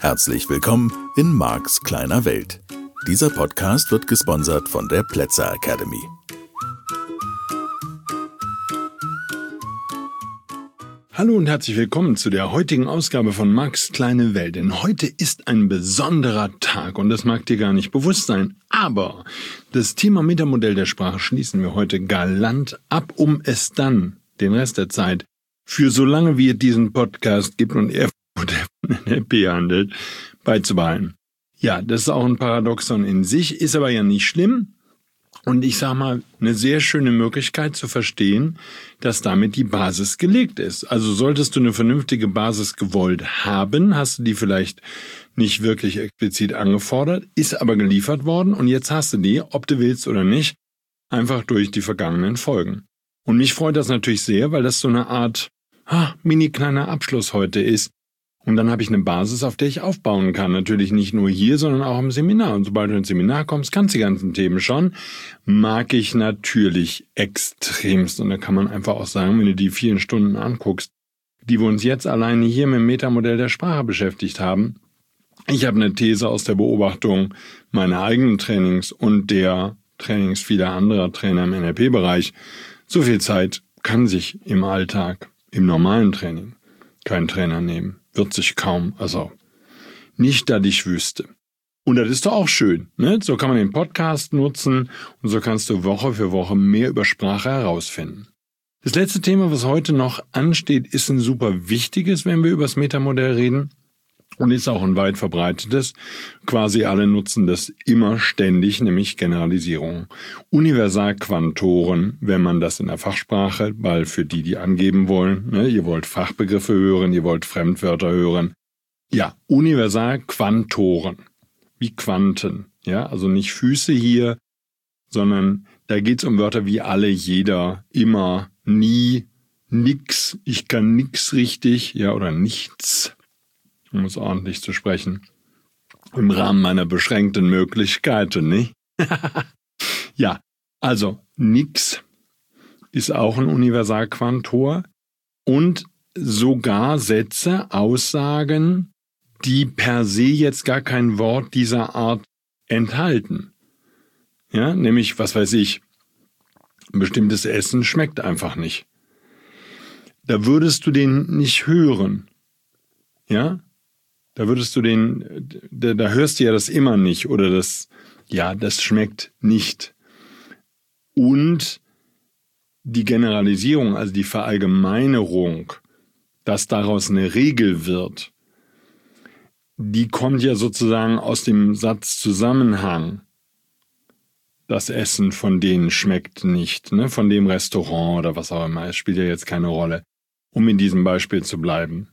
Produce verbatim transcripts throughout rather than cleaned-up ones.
Herzlich willkommen in Marks kleiner Welt. Dieser Podcast wird gesponsert von der Plätzer Academy. Hallo und herzlich willkommen zu der heutigen Ausgabe von Marks kleine Welt. Denn heute ist ein besonderer Tag und das mag dir gar nicht bewusst sein. Aber das Thema Metamodell der Sprache schließen wir heute galant ab, um es dann den Rest der Zeit, für solange wie es diesen Podcast gibt und er von N L P handelt, beizubehalten. Ja, das ist auch ein Paradoxon in sich, ist aber ja nicht schlimm. Und ich sage mal, eine sehr schöne Möglichkeit zu verstehen, dass damit die Basis gelegt ist. Also solltest du eine vernünftige Basis gewollt haben, hast du die vielleicht nicht wirklich explizit angefordert, ist aber geliefert worden und jetzt hast du die, ob du willst oder nicht, einfach durch die vergangenen Folgen. Und mich freut das natürlich sehr, weil das so eine Art ah, mini kleiner Abschluss heute ist. Und dann habe ich eine Basis, auf der ich aufbauen kann. Natürlich nicht nur hier, sondern auch im Seminar. Und sobald du ins Seminar kommst, kannst du die ganzen Themen schon. Mag ich natürlich extremst. Und da kann man einfach auch sagen, wenn du die vielen Stunden anguckst, die wir uns jetzt alleine hier mit dem Metamodell der Sprache beschäftigt haben. Ich habe eine These aus der Beobachtung meiner eigenen Trainings und der Trainings vieler anderer Trainer im N L P-Bereich. So viel Zeit kann sich im Alltag, im normalen Training, kein Trainer nehmen. Wird sich kaum, also nicht, dass ich wüsste. Und das ist doch auch schön, ne? So kann man den Podcast nutzen und so kannst du Woche für Woche mehr über Sprache herausfinden. Das letzte Thema, was heute noch ansteht, ist ein super wichtiges, wenn wir über das Metamodell reden und ist auch ein weit verbreitetes. Quasi alle nutzen das immer ständig, nämlich Generalisierung. Universalquantoren, wenn man das in der Fachsprache, weil für die, die angeben wollen, ne, ihr wollt Fachbegriffe hören, ihr wollt Fremdwörter hören. Ja, Universalquantoren, wie Quanten. Ja, also nicht Füße hier, sondern da geht's um Wörter wie alle, jeder, immer, nie, nix, ich kann nix richtig, ja, oder nichts. Um es ordentlich zu sprechen. Im Rahmen meiner beschränkten Möglichkeiten, nicht? Ja, also nix ist auch ein Universalquantor und sogar Sätze, Aussagen, die per se jetzt gar kein Wort dieser Art enthalten. Ja, nämlich, was weiß ich, ein bestimmtes Essen schmeckt einfach nicht. Da würdest du den nicht hören. Ja? Da würdest du den, da, da hörst du ja das immer nicht oder das, ja, das schmeckt nicht. Und die Generalisierung, also die Verallgemeinerung, dass daraus eine Regel wird, die kommt ja sozusagen aus dem Satzzusammenhang. Das Essen von denen schmeckt nicht, ne, von dem Restaurant oder was auch immer. Es spielt ja jetzt keine Rolle, um in diesem Beispiel zu bleiben.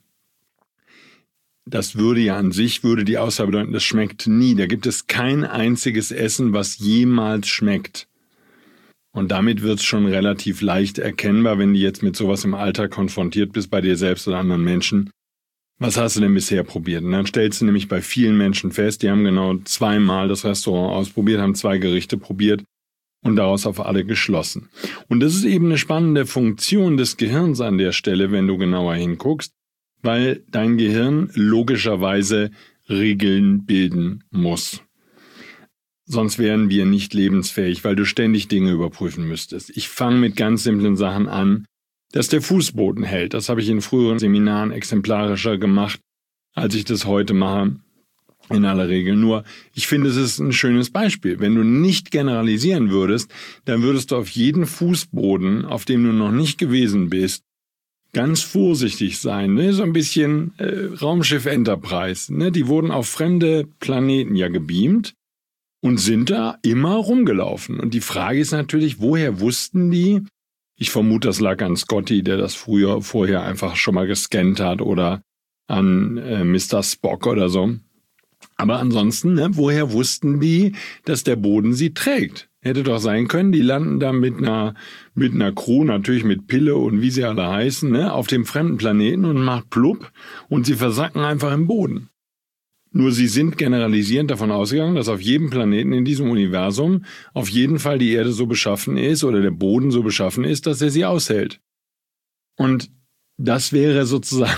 Das würde ja an sich, würde die Aussage bedeuten, das schmeckt nie. Da gibt es kein einziges Essen, was jemals schmeckt. Und damit wird es schon relativ leicht erkennbar, wenn du jetzt mit sowas im Alltag konfrontiert bist, bei dir selbst oder anderen Menschen. Was hast du denn bisher probiert? Und dann stellst du nämlich bei vielen Menschen fest, die haben genau zweimal das Restaurant ausprobiert, haben zwei Gerichte probiert und daraus auf alle geschlossen. Und das ist eben eine spannende Funktion des Gehirns an der Stelle, wenn du genauer hinguckst, weil dein Gehirn logischerweise Regeln bilden muss. Sonst wären wir nicht lebensfähig, weil du ständig Dinge überprüfen müsstest. Ich fange mit ganz simplen Sachen an, dass der Fußboden hält. Das habe ich in früheren Seminaren exemplarischer gemacht, als ich das heute mache, in aller Regel. Nur, ich finde, es ist ein schönes Beispiel. Wenn du nicht generalisieren würdest, dann würdest du auf jeden Fußboden, auf dem du noch nicht gewesen bist, ganz vorsichtig sein, ne? So ein bisschen äh, Raumschiff Enterprise. Ne? Die wurden auf fremde Planeten ja gebeamt und sind da immer rumgelaufen. Und die Frage ist natürlich, woher wussten die? Ich vermute, das lag an Scotty, der das früher vorher einfach schon mal gescannt hat oder an äh, Mister Spock oder so. Aber ansonsten, ne, woher wussten die, dass der Boden sie trägt? Hätte doch sein können, die landen da mit einer, mit einer Crew, natürlich mit Pille und wie sie alle heißen, ne, auf dem fremden Planeten und macht plupp und sie versacken einfach im Boden. Nur sie sind generalisierend davon ausgegangen, dass auf jedem Planeten in diesem Universum auf jeden Fall die Erde so beschaffen ist oder der Boden so beschaffen ist, dass er sie aushält. Und das wäre sozusagen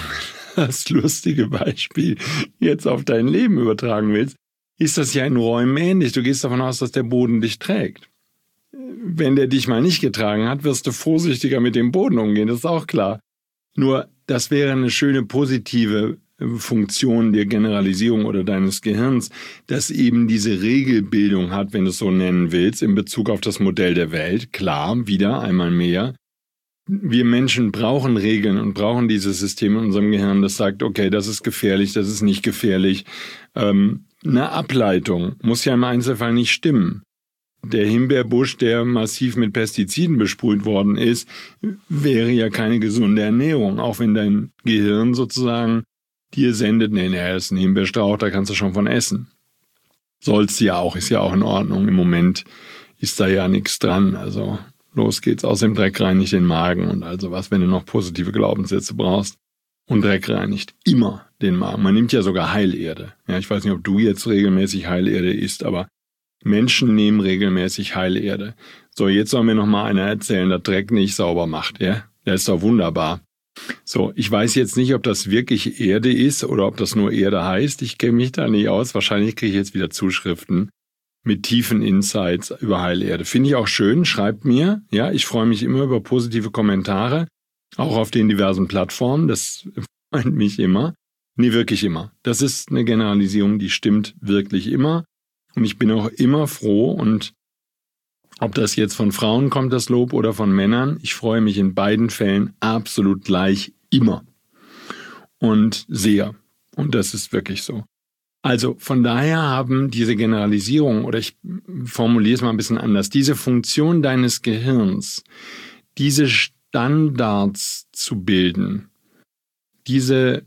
das lustige Beispiel jetzt auf dein Leben übertragen willst, ist das ja in Räumen ähnlich. Du gehst davon aus, dass der Boden dich trägt. Wenn der dich mal nicht getragen hat, wirst du vorsichtiger mit dem Boden umgehen, das ist auch klar. Nur, das wäre eine schöne positive Funktion der Generalisierung oder deines Gehirns, dass eben diese Regelbildung hat, wenn du es so nennen willst, in Bezug auf das Modell der Welt. Klar, wieder einmal mehr. Wir Menschen brauchen Regeln und brauchen dieses System in unserem Gehirn, das sagt, okay, das ist gefährlich, das ist nicht gefährlich. Ähm, eine Ableitung muss ja im Einzelfall nicht stimmen. Der Himbeerbusch, der massiv mit Pestiziden besprüht worden ist, wäre ja keine gesunde Ernährung, auch wenn dein Gehirn sozusagen dir sendet, nee, nee, das ist ein Himbeerstrauch, da kannst du schon von essen. Sollst du ja auch, ist ja auch in Ordnung. Im Moment ist da ja nichts dran, also los geht's, aus dem Dreck reinigt den Magen und also was, wenn du noch positive Glaubenssätze brauchst. Und Dreck reinigt immer den Magen. Man nimmt ja sogar Heilerde. Ja, ich weiß nicht, ob du jetzt regelmäßig Heilerde isst, aber Menschen nehmen regelmäßig Heilerde. So, jetzt soll mir noch mal einer erzählen, dass Dreck nicht sauber macht, ja? Das ist doch wunderbar. So, ich weiß jetzt nicht, ob das wirklich Erde ist oder ob das nur Erde heißt. Ich kenne mich da nicht aus. Wahrscheinlich kriege ich jetzt wieder Zuschriften mit tiefen Insights über Heilerde. Finde ich auch schön. Schreibt mir. Ja, ich freue mich immer über positive Kommentare, auch auf den diversen Plattformen. Das freut mich immer. Nee, wirklich immer. Das ist eine Generalisierung, die stimmt wirklich immer. Und ich bin auch immer froh, und ob das jetzt von Frauen kommt, das Lob, oder von Männern, ich freue mich in beiden Fällen absolut gleich immer. Und sehr. Und das ist wirklich so. Also von daher haben diese Generalisierungen, oder ich formuliere es mal ein bisschen anders, diese Funktion deines Gehirns, diese Standards zu bilden, diese,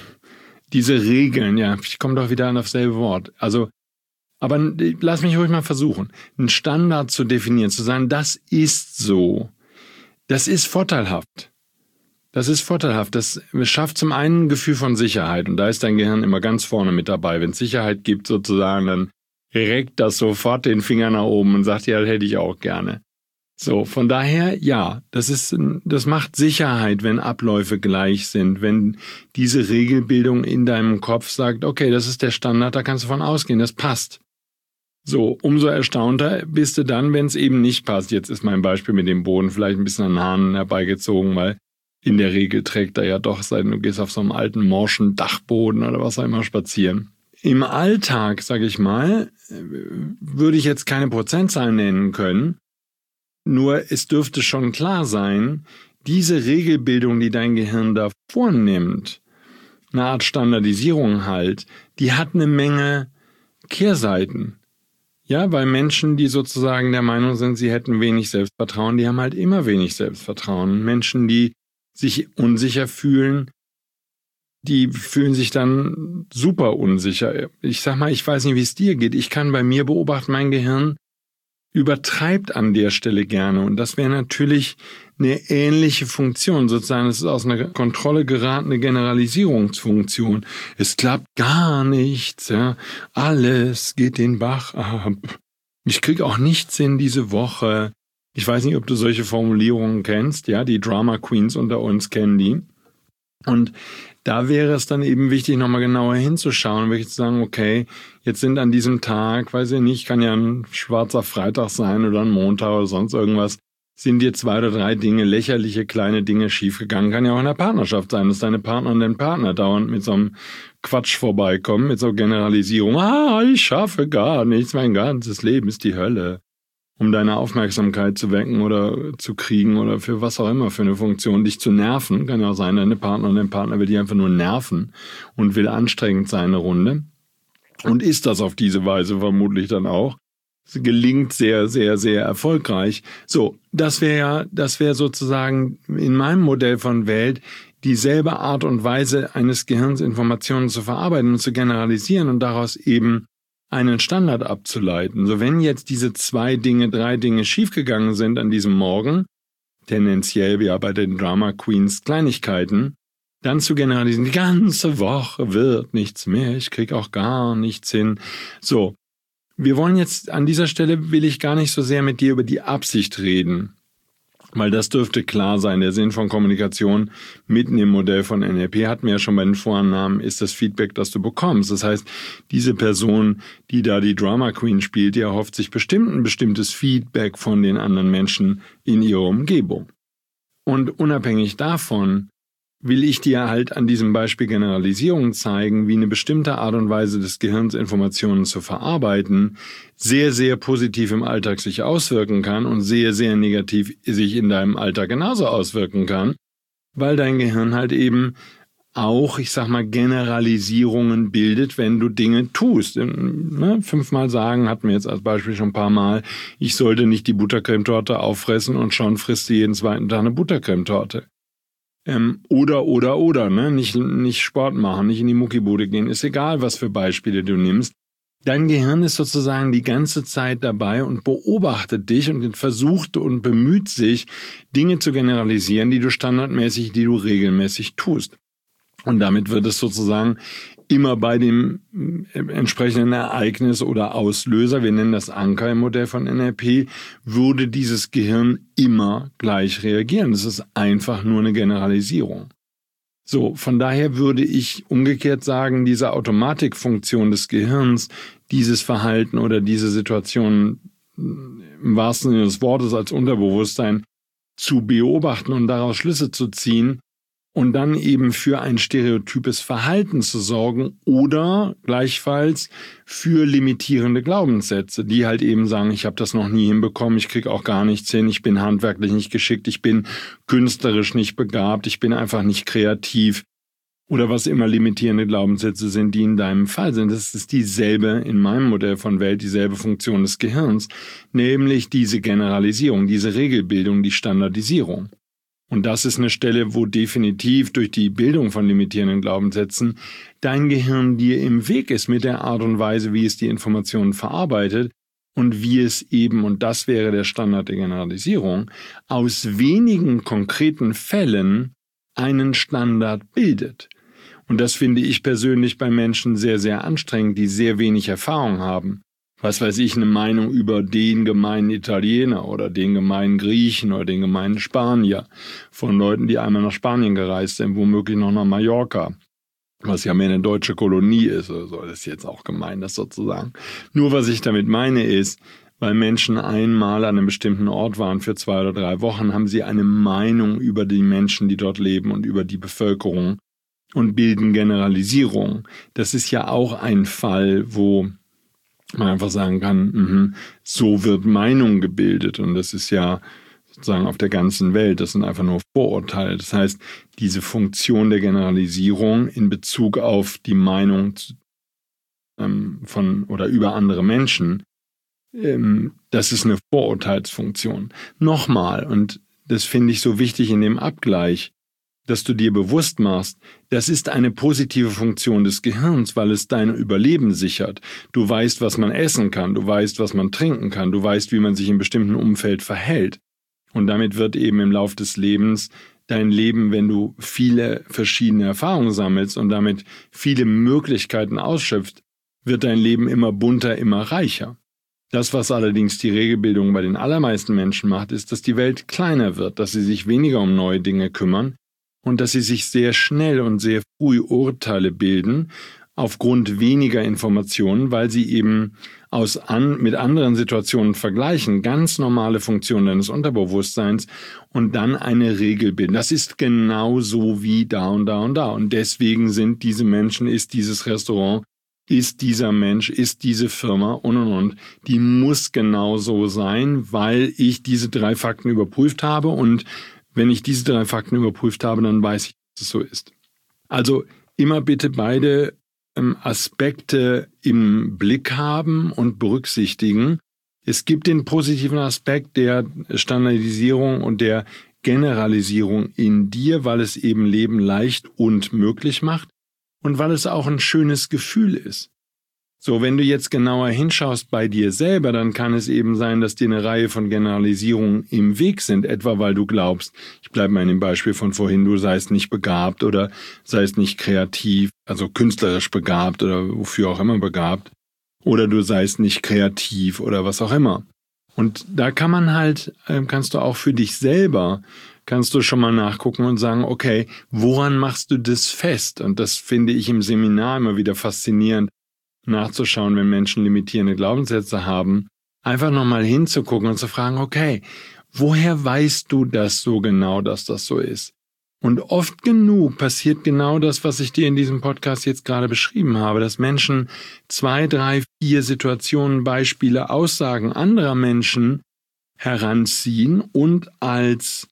diese Regeln, ja, ich komme doch wieder an dasselbe Wort, also aber lass mich ruhig mal versuchen, einen Standard zu definieren, zu sagen, das ist so. Das ist vorteilhaft. Das ist vorteilhaft. Das schafft zum einen ein Gefühl von Sicherheit. Und da ist dein Gehirn immer ganz vorne mit dabei. Wenn es Sicherheit gibt sozusagen, dann reckt das sofort den Finger nach oben und sagt, ja, das hätte ich auch gerne. So, von daher, ja, das ist, das macht Sicherheit, wenn Abläufe gleich sind, wenn diese Regelbildung in deinem Kopf sagt, okay, das ist der Standard, da kannst du von ausgehen, das passt. So, umso erstaunter bist du dann, wenn es eben nicht passt. Jetzt ist mein Beispiel mit dem Boden vielleicht ein bisschen an den Haaren herbeigezogen, weil in der Regel trägt er ja doch, seit du gehst auf so einem alten morschen Dachboden oder was auch immer spazieren. Im Alltag, sage ich mal, würde ich jetzt keine Prozentzahl nennen können, nur es dürfte schon klar sein, diese Regelbildung, die dein Gehirn da vornimmt, eine Art Standardisierung halt, die hat eine Menge Kehrseiten. Ja, weil Menschen, die sozusagen der Meinung sind, sie hätten wenig Selbstvertrauen, die haben halt immer wenig Selbstvertrauen. Menschen, die sich unsicher fühlen, die fühlen sich dann super unsicher. Ich sag mal, ich weiß nicht, wie es dir geht. Ich kann bei mir beobachten, mein Gehirn übertreibt an der Stelle gerne. Und das wäre natürlich eine ähnliche Funktion. Sozusagen, es ist aus einer Kontrolle geratene Generalisierungsfunktion. Es klappt gar nichts. Ja. Alles geht den Bach ab. Ich kriege auch nichts hin diese Woche. Ich weiß nicht, ob du solche Formulierungen kennst. Ja, die Drama Queens unter uns kennen die. Und da wäre es dann eben wichtig, nochmal genauer hinzuschauen und wirklich zu sagen, okay, jetzt sind an diesem Tag, weiß ich nicht, kann ja ein schwarzer Freitag sein oder ein Montag oder sonst irgendwas, sind dir zwei oder drei Dinge, lächerliche kleine Dinge schiefgegangen. Kann ja auch in der Partnerschaft sein, dass deine Partner und dein Partner dauernd mit so einem Quatsch vorbeikommen, mit so Generalisierung. Ah, ich schaffe gar nichts, mein ganzes Leben ist die Hölle. Um deine Aufmerksamkeit zu wecken oder zu kriegen oder für was auch immer für eine Funktion, dich zu nerven. Kann ja auch sein, deine Partnerin, dein Partner will dich einfach nur nerven und will anstrengend sein eine Runde. Und ist das auf diese Weise vermutlich dann auch. Es gelingt sehr, sehr, sehr erfolgreich. So, das wäre ja, das wäre sozusagen in meinem Modell von Welt dieselbe Art und Weise eines Gehirns, Informationen zu verarbeiten und zu generalisieren und daraus eben einen Standard abzuleiten. So, wenn jetzt diese zwei Dinge, drei Dinge schiefgegangen sind an diesem Morgen, tendenziell ja bei den Drama Queens Kleinigkeiten, dann zu generalisieren, die ganze Woche wird nichts mehr, ich krieg auch gar nichts hin. So, wir wollen jetzt, an dieser Stelle will ich gar nicht so sehr mit dir über die Absicht reden. Weil das dürfte klar sein. Der Sinn von Kommunikation mitten im Modell von N L P hatten wir ja schon bei den Vorannahmen, ist das Feedback, das du bekommst. Das heißt, diese Person, die da die Drama Queen spielt, die erhofft sich bestimmt ein bestimmtes Feedback von den anderen Menschen in ihrer Umgebung. Und unabhängig davon will ich dir halt an diesem Beispiel Generalisierung zeigen, wie eine bestimmte Art und Weise des Gehirns, Informationen zu verarbeiten, sehr, sehr positiv im Alltag sich auswirken kann und sehr, sehr negativ sich in deinem Alltag genauso auswirken kann, weil dein Gehirn halt eben auch, ich sag mal, Generalisierungen bildet, wenn du Dinge tust. Ne? Fünfmal sagen, hatten wir jetzt als Beispiel schon ein paar Mal, ich sollte nicht die Buttercremetorte auffressen und schon frisst du jeden zweiten Tag eine Buttercremetorte. Ähm, oder, oder, oder, ne? Nicht, nicht Sport machen, nicht in die Muckibude gehen, ist egal, was für Beispiele du nimmst. Dein Gehirn ist sozusagen die ganze Zeit dabei und beobachtet dich und versucht und bemüht sich, Dinge zu generalisieren, die du standardmäßig, die du regelmäßig tust. Und damit wird es sozusagen immer bei dem entsprechenden Ereignis oder Auslöser, wir nennen das Anker im Modell von N L P, würde dieses Gehirn immer gleich reagieren. Das ist einfach nur eine Generalisierung. So, von daher würde ich umgekehrt sagen, diese Automatikfunktion des Gehirns, dieses Verhalten oder diese Situation im wahrsten Sinne des Wortes als Unterbewusstsein zu beobachten und daraus Schlüsse zu ziehen, und dann eben für ein stereotypes Verhalten zu sorgen oder gleichfalls für limitierende Glaubenssätze, die halt eben sagen, ich habe das noch nie hinbekommen, ich kriege auch gar nichts hin, ich bin handwerklich nicht geschickt, ich bin künstlerisch nicht begabt, ich bin einfach nicht kreativ oder was immer limitierende Glaubenssätze sind, die in deinem Fall sind. Das ist dieselbe, in meinem Modell von Welt, dieselbe Funktion des Gehirns, nämlich diese Generalisierung, diese Regelbildung, die Standardisierung. Und das ist eine Stelle, wo definitiv durch die Bildung von limitierenden Glaubenssätzen dein Gehirn dir im Weg ist mit der Art und Weise, wie es die Informationen verarbeitet und wie es eben, und das wäre der Standard der Generalisierung, aus wenigen konkreten Fällen einen Standard bildet. Und das finde ich persönlich bei Menschen sehr, sehr anstrengend, die sehr wenig Erfahrung haben. Was weiß ich, eine Meinung über den gemeinen Italiener oder den gemeinen Griechen oder den gemeinen Spanier von Leuten, die einmal nach Spanien gereist sind, womöglich noch nach Mallorca, was ja mehr eine deutsche Kolonie ist oder so, das ist jetzt auch gemein, das sozusagen. Nur was ich damit meine ist, weil Menschen einmal an einem bestimmten Ort waren für zwei oder drei Wochen, haben sie eine Meinung über die Menschen, die dort leben und über die Bevölkerung und bilden Generalisierung. Das ist ja auch ein Fall, wo man einfach sagen kann, mh, so wird Meinung gebildet und das ist ja sozusagen auf der ganzen Welt, das sind einfach nur Vorurteile. Das heißt, diese Funktion der Generalisierung in Bezug auf die Meinung ähm, von oder über andere Menschen, ähm, das ist eine Vorurteilsfunktion. Nochmal, und das finde ich so wichtig in dem Abgleich, dass du dir bewusst machst, das ist eine positive Funktion des Gehirns, weil es dein Überleben sichert. Du weißt, was man essen kann, du weißt, was man trinken kann, du weißt, wie man sich in bestimmten Umfeld verhält. Und damit wird eben im Lauf des Lebens dein Leben, wenn du viele verschiedene Erfahrungen sammelst und damit viele Möglichkeiten ausschöpfst, wird dein Leben immer bunter, immer reicher. Das, was allerdings die Regelbildung bei den allermeisten Menschen macht, ist, dass die Welt kleiner wird, dass sie sich weniger um neue Dinge kümmern, und dass sie sich sehr schnell und sehr früh Urteile bilden, aufgrund weniger Informationen, weil sie eben aus an, mit anderen Situationen vergleichen, ganz normale Funktionen deines Unterbewusstseins und dann eine Regel bilden. Das ist genau so wie da und da und da. Und deswegen sind diese Menschen, ist dieses Restaurant, ist dieser Mensch, ist diese Firma und und und. Die muss genau so sein, weil ich diese drei Fakten überprüft habe und wenn ich diese drei Fakten überprüft habe, dann weiß ich, dass es so ist. Also immer bitte beide ähm, Aspekte im Blick haben und berücksichtigen. Es gibt den positiven Aspekt der Standardisierung und der Generalisierung in dir, weil es eben Leben leicht und möglich macht und weil es auch ein schönes Gefühl ist. So, wenn du jetzt genauer hinschaust bei dir selber, dann kann es eben sein, dass dir eine Reihe von Generalisierungen im Weg sind, etwa weil du glaubst, ich bleibe mal in dem Beispiel von vorhin, du seist nicht begabt oder seist nicht kreativ, also künstlerisch begabt oder wofür auch immer begabt, oder du seist nicht kreativ oder was auch immer. Und da kann man halt, kannst du auch für dich selber, kannst du schon mal nachgucken und sagen, okay, woran machst du das fest? Und das finde ich im Seminar immer wieder faszinierend, nachzuschauen, wenn Menschen limitierende Glaubenssätze haben, einfach nochmal hinzugucken und zu fragen, okay, woher weißt du das so genau, dass das so ist? Und oft genug passiert genau das, was ich dir in diesem Podcast jetzt gerade beschrieben habe, dass Menschen zwei, drei, vier Situationen, Beispiele, Aussagen anderer Menschen heranziehen und als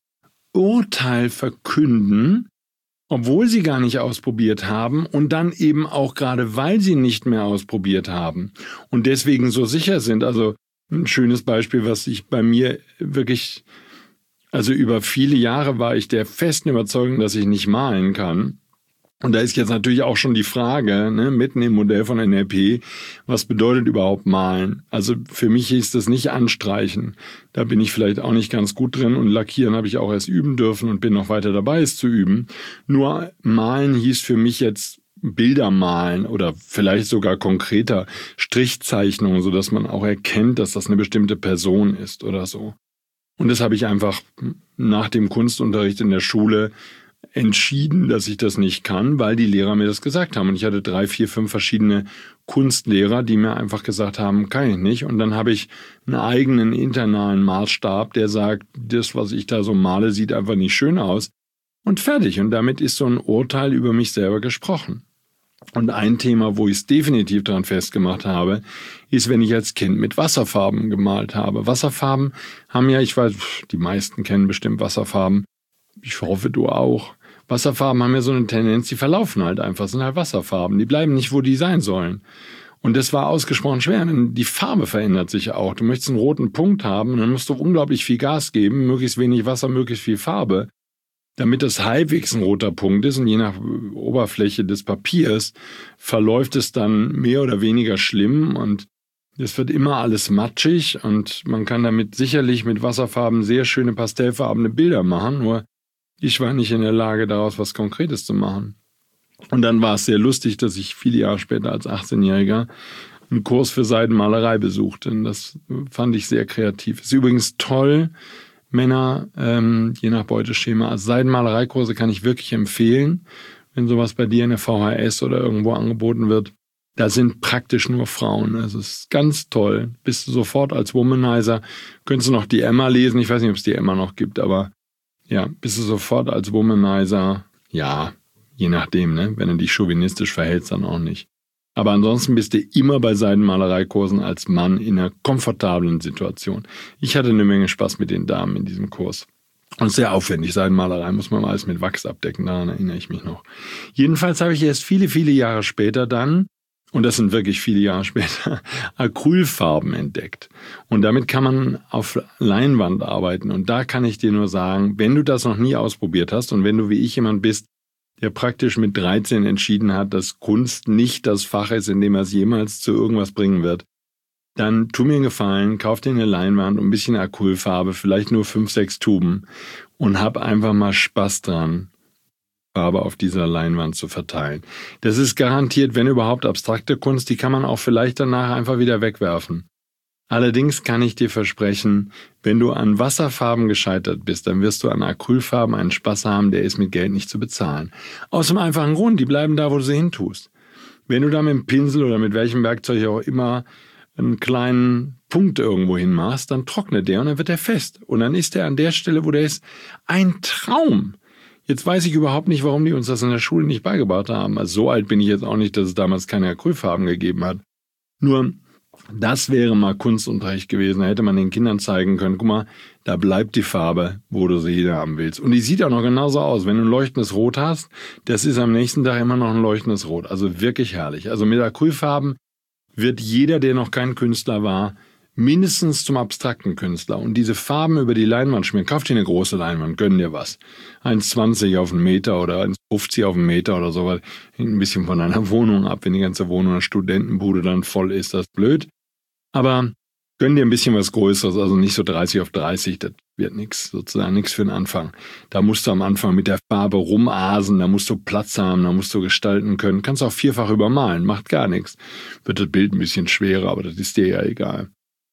Urteil verkünden, obwohl sie gar nicht ausprobiert haben und dann eben auch gerade, weil sie nicht mehr ausprobiert haben und deswegen so sicher sind. Also ein schönes Beispiel, was ich bei mir wirklich... Also über viele Jahre war ich der festen Überzeugung, dass ich nicht malen kann. Und da ist jetzt natürlich auch schon die Frage, ne, mitten im Modell von N L P, was bedeutet überhaupt malen? Also für mich hieß das nicht anstreichen. Da bin ich vielleicht auch nicht ganz gut drin und lackieren habe ich auch erst üben dürfen und bin noch weiter dabei, es zu üben. Nur malen hieß für mich jetzt Bilder malen oder vielleicht sogar konkreter Strichzeichnungen, sodass man auch erkennt, dass das eine bestimmte Person ist oder so. Und das habe ich einfach nach dem Kunstunterricht in der Schule entschieden, dass ich das nicht kann, weil die Lehrer mir das gesagt haben. Und ich hatte drei, vier, fünf verschiedene Kunstlehrer, die mir einfach gesagt haben, kann ich nicht. Und dann habe ich einen eigenen internalen Maßstab, der sagt, das, was ich da so male, sieht einfach nicht schön aus. Und fertig. Und damit ist so ein Urteil über mich selber gesprochen. Und ein Thema, wo ich es definitiv daran festgemacht habe, ist, wenn ich als Kind mit Wasserfarben gemalt habe. Wasserfarben haben ja, ich weiß, die meisten kennen bestimmt Wasserfarben. Ich hoffe, du auch. Wasserfarben haben ja so eine Tendenz, die verlaufen halt einfach, sind halt Wasserfarben. Die bleiben nicht, wo die sein sollen. Und das war ausgesprochen schwer, denn die Farbe verändert sich ja auch. Du möchtest einen roten Punkt haben und dann musst du unglaublich viel Gas geben, möglichst wenig Wasser, möglichst viel Farbe, damit das halbwegs ein roter Punkt ist. Und je nach Oberfläche des Papiers verläuft es dann mehr oder weniger schlimm und es wird immer alles matschig und man kann damit sicherlich mit Wasserfarben sehr schöne pastellfarbene Bilder machen, nur ich war nicht in der Lage, daraus was Konkretes zu machen. Und dann war es sehr lustig, dass ich viele Jahre später als achtzehnjähriger einen Kurs für Seidenmalerei besuchte. Und das fand ich sehr kreativ. Ist übrigens toll, Männer, ähm, je nach Beuteschema. Also Seidenmalereikurse kann ich wirklich empfehlen, wenn sowas bei dir in der V H S oder irgendwo angeboten wird. Da sind praktisch nur Frauen. Also es ist ganz toll. Bist du sofort als Womanizer. Könntest du noch die Emma lesen. Ich weiß nicht, ob es die Emma noch gibt, aber ja, bist du sofort als Womanizer. Ja, je nachdem, ne? Wenn du dich chauvinistisch verhältst, dann auch nicht. Aber ansonsten bist du immer bei Seidenmalereikursen als Mann in einer komfortablen Situation. Ich hatte eine Menge Spaß mit den Damen in diesem Kurs. Und sehr aufwendig. Seidenmalerei muss man alles mit Wachs abdecken, daran erinnere ich mich noch. Jedenfalls habe ich erst viele, viele Jahre später dann, und das sind wirklich viele Jahre später, Acrylfarben entdeckt. Und damit kann man auf Leinwand arbeiten. Und da kann ich dir nur sagen, wenn du das noch nie ausprobiert hast und wenn du wie ich jemand bist, der praktisch mit dreizehn entschieden hat, dass Kunst nicht das Fach ist, in dem er es jemals zu irgendwas bringen wird, dann tu mir einen Gefallen, kauf dir eine Leinwand und ein bisschen Acrylfarbe, vielleicht nur fünf, sechs Tuben und hab einfach mal Spaß dran, Farbe auf dieser Leinwand zu verteilen. Das ist garantiert, wenn überhaupt, abstrakte Kunst, die kann man auch vielleicht danach einfach wieder wegwerfen. Allerdings kann ich dir versprechen, wenn du an Wasserfarben gescheitert bist, dann wirst du an Acrylfarben einen Spaß haben, der ist mit Geld nicht zu bezahlen. Aus dem einfachen Grund, die bleiben da, wo du sie hintust. Wenn du da mit dem Pinsel oder mit welchem Werkzeug auch immer einen kleinen Punkt irgendwo hin machst, dann trocknet der und dann wird der fest. Und dann ist der an der Stelle, wo der ist, ein Traum. Jetzt weiß ich überhaupt nicht, warum die uns das in der Schule nicht beigebracht haben. Also so alt bin ich jetzt auch nicht, dass es damals keine Acrylfarben gegeben hat. Nur das wäre mal Kunstunterricht gewesen. Da hätte man den Kindern zeigen können, guck mal, da bleibt die Farbe, wo du sie haben willst. Und die sieht auch noch genauso aus. Wenn du ein leuchtendes Rot hast, das ist am nächsten Tag immer noch ein leuchtendes Rot. Also wirklich herrlich. Also mit Acrylfarben wird jeder, der noch kein Künstler war, mindestens zum abstrakten Künstler. Und diese Farben über die Leinwand schmieren. Kauf dir eine große Leinwand, gönn dir was. eins zwanzig auf einen Meter oder eins fünfzig auf einen Meter oder so. Hängt ein bisschen von deiner Wohnung ab. Wenn die ganze Wohnung einer Studentenbude dann voll ist, das ist blöd. Aber gönn dir ein bisschen was Größeres, also nicht so dreißig auf dreißig, das wird nichts, sozusagen nichts für den Anfang. Da musst du am Anfang mit der Farbe rumasen, da musst du Platz haben, da musst du gestalten können. Kannst auch vierfach übermalen, macht gar nichts. Wird das Bild ein bisschen schwerer, aber das ist dir ja egal.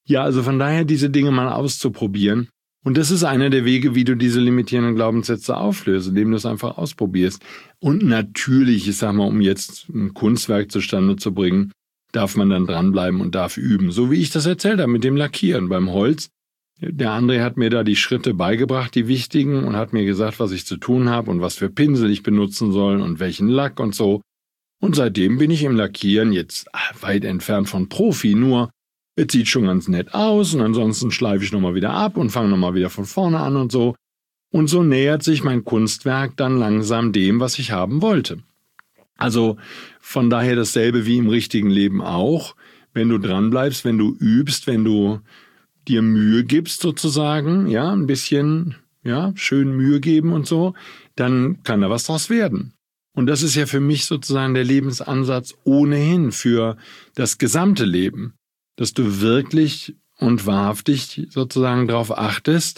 Ja, also von daher diese Dinge mal auszuprobieren. Und das ist einer der Wege, wie du diese limitierenden Glaubenssätze auflöst, indem du es einfach ausprobierst. Und natürlich, ich sag mal, um jetzt ein Kunstwerk zustande zu bringen, darf man dann dranbleiben und darf üben. So wie ich das erzählt habe mit dem Lackieren beim Holz. Der André hat mir da die Schritte beigebracht, die wichtigen, und hat mir gesagt, was ich zu tun habe und was für Pinsel ich benutzen soll und welchen Lack und so. Und seitdem bin ich im Lackieren jetzt weit entfernt von Profi, nur es sieht schon ganz nett aus und ansonsten schleife ich nochmal wieder ab und fange nochmal wieder von vorne an und so. Und so nähert sich mein Kunstwerk dann langsam dem, was ich haben wollte. Also von daher dasselbe wie im richtigen Leben auch. Wenn du dranbleibst, wenn du übst, wenn du dir Mühe gibst sozusagen, ja, ein bisschen, ja, schön Mühe geben und so, dann kann da was draus werden. Und das ist ja für mich sozusagen der Lebensansatz ohnehin für das gesamte Leben. Dass du wirklich und wahrhaftig sozusagen darauf achtest,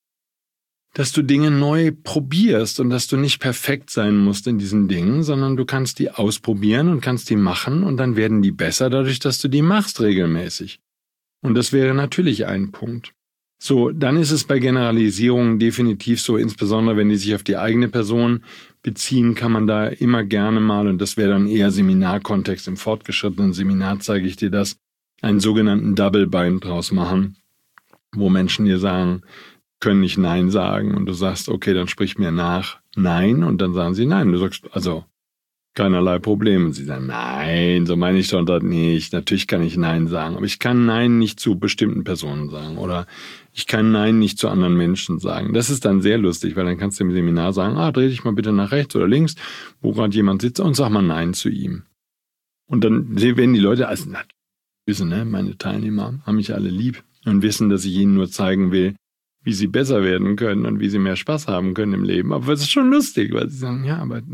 dass du Dinge neu probierst und dass du nicht perfekt sein musst in diesen Dingen, sondern du kannst die ausprobieren und kannst die machen und dann werden die besser dadurch, dass du die machst regelmäßig. Und das wäre natürlich ein Punkt. So, dann ist es bei Generalisierungen definitiv so, insbesondere wenn die sich auf die eigene Person beziehen, kann man da immer gerne mal, und das wäre dann eher Seminarkontext, im fortgeschrittenen Seminar zeige ich dir das, einen sogenannten Double Bind draus machen, wo Menschen dir sagen, können nicht Nein sagen und du sagst, okay, dann sprich mir nach Nein und dann sagen sie Nein. Du sagst, also keinerlei Problem. Und sie sagen, nein, so meine ich doch das nicht. Natürlich kann ich Nein sagen, aber ich kann Nein nicht zu bestimmten Personen sagen oder ich kann Nein nicht zu anderen Menschen sagen. Das ist dann sehr lustig, weil dann kannst du im Seminar sagen, ah, dreh dich mal bitte nach rechts oder links, wo gerade jemand sitzt und sag mal Nein zu ihm. Und dann werden die Leute als wissen, ne, meine Teilnehmer haben mich alle lieb und wissen, dass ich ihnen nur zeigen will, wie sie besser werden können und wie sie mehr Spaß haben können im Leben. Aber es ist schon lustig, weil sie sagen, ja, aber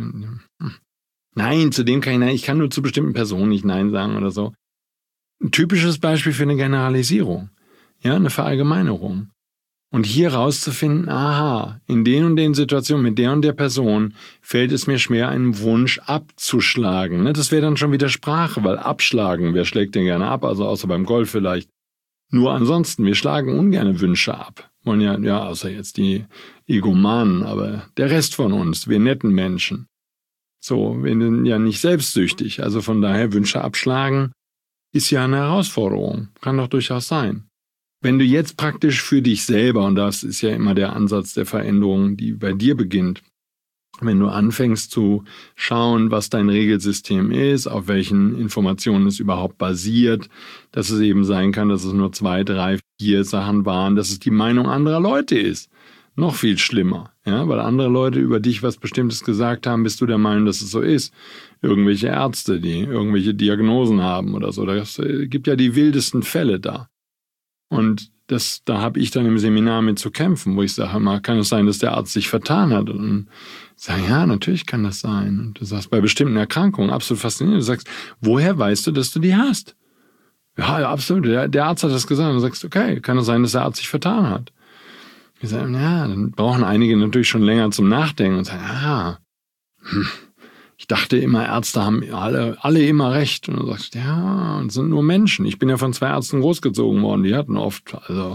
nein, zu dem kann ich nein, ich kann nur zu bestimmten Personen nicht Nein sagen oder so. Ein typisches Beispiel für eine Generalisierung, ja, eine Verallgemeinerung. Und hier rauszufinden, aha, in den und den Situationen mit der und der Person fällt es mir schwer, einen Wunsch abzuschlagen. Das wäre dann schon wieder Sprache, weil abschlagen, wer schlägt den gerne ab, also außer beim Golf vielleicht. Nur ansonsten, wir schlagen ungerne Wünsche ab. Wollen ja, ja, außer jetzt die Egomanen, aber der Rest von uns, wir netten Menschen. So, wir sind ja nicht selbstsüchtig, also von daher Wünsche abschlagen ist ja eine Herausforderung, kann doch durchaus sein. Wenn du jetzt praktisch für dich selber, und das ist ja immer der Ansatz der Veränderung, die bei dir beginnt, wenn du anfängst zu schauen, was dein Regelsystem ist, auf welchen Informationen es überhaupt basiert, dass es eben sein kann, dass es nur zwei, drei, vier Sachen waren, dass es die Meinung anderer Leute ist. Noch viel schlimmer, ja, weil andere Leute über dich was Bestimmtes gesagt haben, bist du der Meinung, dass es so ist. Irgendwelche Ärzte, die irgendwelche Diagnosen haben oder so, das gibt ja die wildesten Fälle da. Und das, da habe ich dann im Seminar mit zu kämpfen, wo ich sage, mal, kann es sein, dass der Arzt sich vertan hat? Und ich sage, ja, natürlich kann das sein. Und du sagst, bei bestimmten Erkrankungen, absolut faszinierend. Du sagst, woher weißt du, dass du die hast? Ja, absolut. Der, der Arzt hat das gesagt. Und du sagst, okay, kann es sein, dass der Arzt sich vertan hat? Ich sage, ja, dann brauchen einige natürlich schon länger zum Nachdenken und sagen, ah, hm. Ich dachte immer, Ärzte haben alle, alle immer recht. Und du sagst, ja, und sind nur Menschen. Ich bin ja von zwei Ärzten großgezogen worden, die hatten oft, also,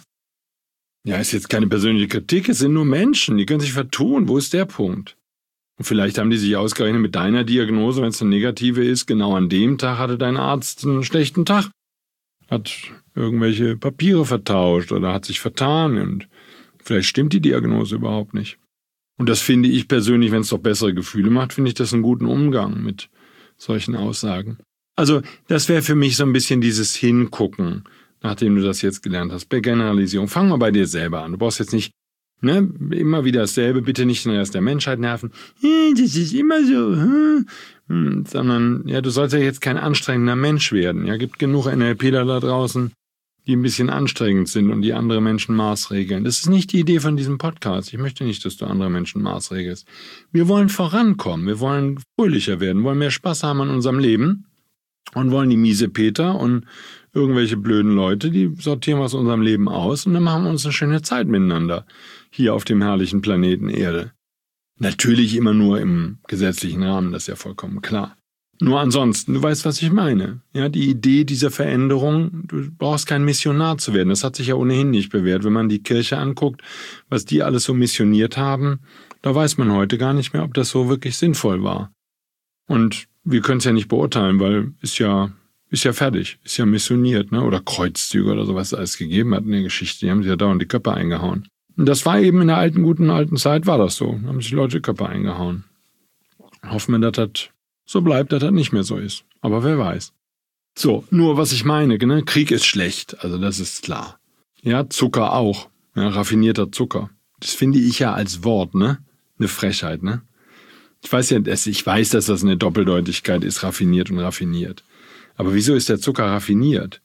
ja, ist jetzt keine persönliche Kritik, es sind nur Menschen, die können sich vertun. Wo ist der Punkt? Und vielleicht haben die sich ausgerechnet mit deiner Diagnose, wenn es eine negative ist, genau an dem Tag hatte dein Arzt einen schlechten Tag. Hat irgendwelche Papiere vertauscht oder hat sich vertan und vielleicht stimmt die Diagnose überhaupt nicht. Und das finde ich persönlich, wenn es doch bessere Gefühle macht, finde ich das einen guten Umgang mit solchen Aussagen. Also das wäre für mich so ein bisschen dieses Hingucken, nachdem du das jetzt gelernt hast, bei Generalisierung. Fang mal bei dir selber an. Du brauchst jetzt nicht ne, immer wieder dasselbe, bitte nicht den Rest der Menschheit nerven. Das ist immer so. Hm. Sondern ja, du sollst ja jetzt kein anstrengender Mensch werden. Ja, gibt genug NLPler da draußen, die ein bisschen anstrengend sind und die andere Menschen maßregeln. Das ist nicht die Idee von diesem Podcast. Ich möchte nicht, dass du andere Menschen maßregelst. Wir wollen vorankommen, wir wollen fröhlicher werden, wollen mehr Spaß haben an unserem Leben und wollen die Miesepeter und irgendwelche blöden Leute, die sortieren aus unserem Leben aus und dann machen wir uns eine schöne Zeit miteinander hier auf dem herrlichen Planeten Erde. Natürlich immer nur im gesetzlichen Rahmen, das ist ja vollkommen klar. Nur ansonsten, du weißt, was ich meine. Ja, die Idee dieser Veränderung, du brauchst kein Missionar zu werden. Das hat sich ja ohnehin nicht bewährt. Wenn man die Kirche anguckt, was die alles so missioniert haben, da weiß man heute gar nicht mehr, ob das so wirklich sinnvoll war. Und wir können es ja nicht beurteilen, weil ist ja, ist ja fertig, ist ja missioniert, ne? Oder Kreuzzüge oder sowas alles gegeben hat in der Geschichte. Die haben sich ja dauernd die Köpfe eingehauen. Und das war eben in der alten, guten alten Zeit, war das so. Da haben sich die Leute die Köpfe eingehauen. Hoffen wir, dass das so bleibt, dass das nicht mehr so ist. Aber wer weiß. So, nur was ich meine, ne? Krieg ist schlecht, also das ist klar. Ja, Zucker auch, ja, raffinierter Zucker. Das finde ich ja als Wort, ne? Eine Frechheit, ne? Ich weiß ja, ich weiß, dass das eine Doppeldeutigkeit ist, raffiniert und raffiniert. Aber wieso ist der Zucker raffiniert?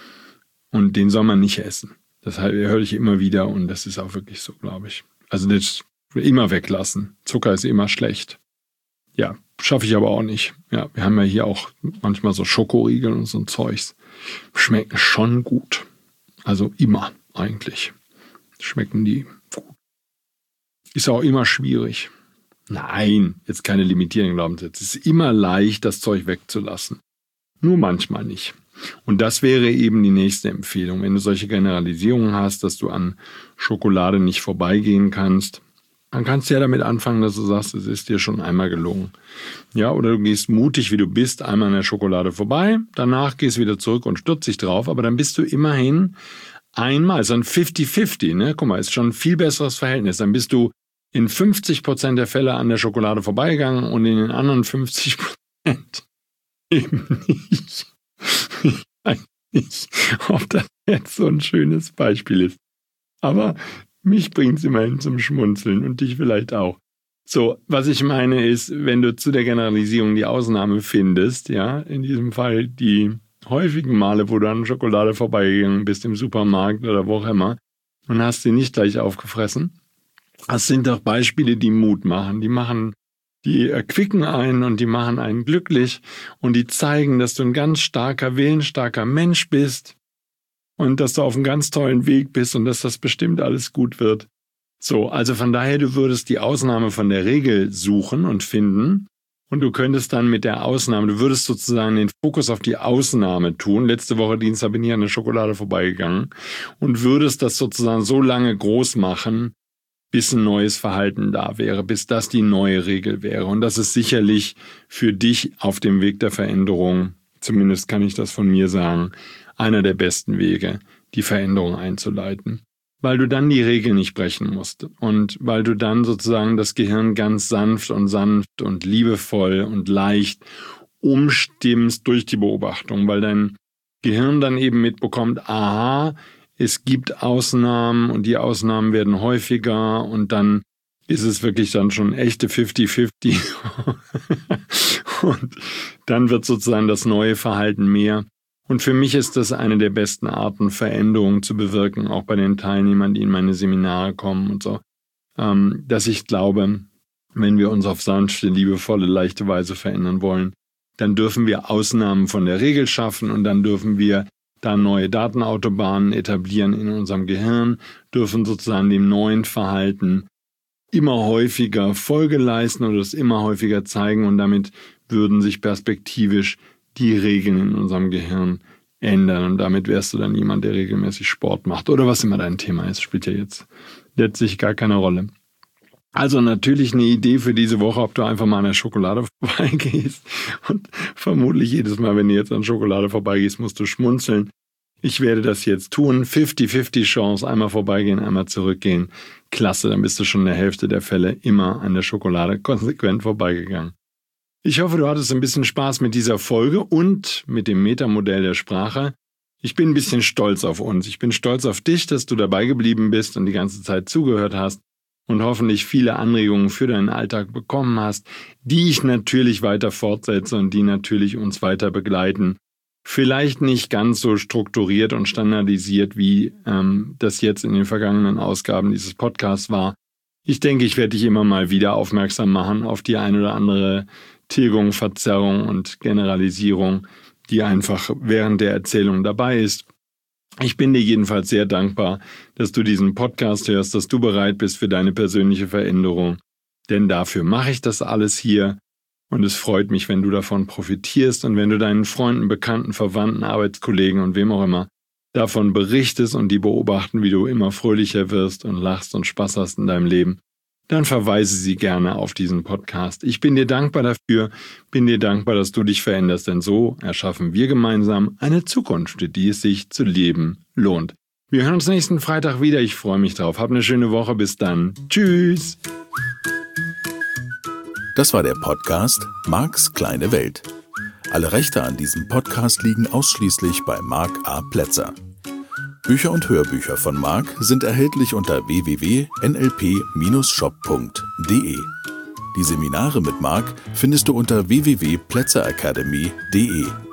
Und den soll man nicht essen. Das höre ich immer wieder und das ist auch wirklich so, glaube ich. Also das immer weglassen. Zucker ist immer schlecht. Ja, schaffe ich aber auch nicht. Ja, wir haben ja hier auch manchmal so Schokoriegel und so ein Zeugs. Schmecken schon gut. Also immer eigentlich. Schmecken die gut. Ist auch immer schwierig. Nein, jetzt keine limitierenden Glaubenssätze. Es ist immer leicht, das Zeug wegzulassen. Nur manchmal nicht. Und das wäre eben die nächste Empfehlung. Wenn du solche Generalisierungen hast, dass du an Schokolade nicht vorbeigehen kannst, dann kannst du ja damit anfangen, dass du sagst, es ist dir schon einmal gelungen. Ja, oder du gehst mutig, wie du bist, einmal an der Schokolade vorbei, danach gehst du wieder zurück und stürzt dich drauf, aber dann bist du immerhin einmal, ist dann fifty fifty, ne? Guck mal, ist schon ein viel besseres Verhältnis. Dann bist du in fünfzig Prozent der Fälle an der Schokolade vorbeigegangen und in den anderen fünfzig Prozent eben nicht. Ich weiß nicht, ob das jetzt so ein schönes Beispiel ist. Aber mich bringt es immerhin zum Schmunzeln und dich vielleicht auch. So, was ich meine ist, wenn du zu der Generalisierung die Ausnahme findest, ja, in diesem Fall die häufigen Male, wo du an Schokolade vorbeigegangen bist im Supermarkt oder wo auch immer und hast sie nicht gleich aufgefressen, das sind doch Beispiele, die Mut machen. Die machen, die erquicken einen und die machen einen glücklich und die zeigen, dass du ein ganz starker, willensstarker Mensch bist und dass du auf einem ganz tollen Weg bist und dass das bestimmt alles gut wird. So, also von daher, du würdest die Ausnahme von der Regel suchen und finden und du könntest dann mit der Ausnahme, du würdest sozusagen den Fokus auf die Ausnahme tun. Letzte Woche Dienstag bin ich an der Schokolade vorbeigegangen und würdest das sozusagen so lange groß machen, bis ein neues Verhalten da wäre, bis das die neue Regel wäre. Und das ist sicherlich für dich auf dem Weg der Veränderung, zumindest kann ich das von mir sagen, einer der besten Wege, die Veränderung einzuleiten. Weil du dann die Regel nicht brechen musst und weil du dann sozusagen das Gehirn ganz sanft und sanft und liebevoll und leicht umstimmst durch die Beobachtung, weil dein Gehirn dann eben mitbekommt, aha, es gibt Ausnahmen und die Ausnahmen werden häufiger und dann ist es wirklich dann schon echte fifty fifty und dann wird sozusagen das neue Verhalten mehr. Und für mich ist das eine der besten Arten, Veränderungen zu bewirken, auch bei den Teilnehmern, die in meine Seminare kommen und so, ähm, dass ich glaube, wenn wir uns auf sanfte, liebevolle, leichte Weise verändern wollen, dann dürfen wir Ausnahmen von der Regel schaffen und dann dürfen wir da neue Datenautobahnen etablieren in unserem Gehirn, dürfen sozusagen dem neuen Verhalten immer häufiger Folge leisten oder es immer häufiger zeigen und damit würden sich perspektivisch die Regeln in unserem Gehirn ändern und damit wärst du dann jemand, der regelmäßig Sport macht oder was immer dein Thema ist, spielt ja jetzt letztlich gar keine Rolle. Also natürlich eine Idee für diese Woche, ob du einfach mal an der Schokolade vorbeigehst und vermutlich jedes Mal, wenn du jetzt an Schokolade vorbeigehst, musst du schmunzeln. Ich werde das jetzt tun, fifty fifty Chance, einmal vorbeigehen, einmal zurückgehen. Klasse, dann bist du schon in der Hälfte der Fälle immer an der Schokolade konsequent vorbeigegangen. Ich hoffe, du hattest ein bisschen Spaß mit dieser Folge und mit dem Metamodell der Sprache. Ich bin ein bisschen stolz auf uns. Ich bin stolz auf dich, dass du dabei geblieben bist und die ganze Zeit zugehört hast und hoffentlich viele Anregungen für deinen Alltag bekommen hast, die ich natürlich weiter fortsetze und die natürlich uns weiter begleiten. Vielleicht nicht ganz so strukturiert und standardisiert, wie ähm, das jetzt in den vergangenen Ausgaben dieses Podcasts war. Ich denke, ich werde dich immer mal wieder aufmerksam machen auf die ein oder andere Tilgung, Verzerrung und Generalisierung, die einfach während der Erzählung dabei ist. Ich bin dir jedenfalls sehr dankbar, dass du diesen Podcast hörst, dass du bereit bist für deine persönliche Veränderung. Denn dafür mache ich das alles hier. Und es freut mich, wenn du davon profitierst und wenn du deinen Freunden, Bekannten, Verwandten, Arbeitskollegen und wem auch immer davon berichtest und die beobachten, wie du immer fröhlicher wirst und lachst und Spaß hast in deinem Leben, dann verweise sie gerne auf diesen Podcast. Ich bin dir dankbar dafür, bin dir dankbar, dass du dich veränderst, denn so erschaffen wir gemeinsam eine Zukunft, für die es sich zu leben lohnt. Wir hören uns nächsten Freitag wieder. Ich freue mich drauf. Hab eine schöne Woche. Bis dann. Tschüss. Das war der Podcast Marks kleine Welt. Alle Rechte an diesem Podcast liegen ausschließlich bei Mark A. Plätzer. Bücher und Hörbücher von Mark sind erhältlich unter w w w punkt n l p Bindestrich shop punkt d e. Die Seminare mit Mark findest du unter w w w punkt plätzer academy punkt d e.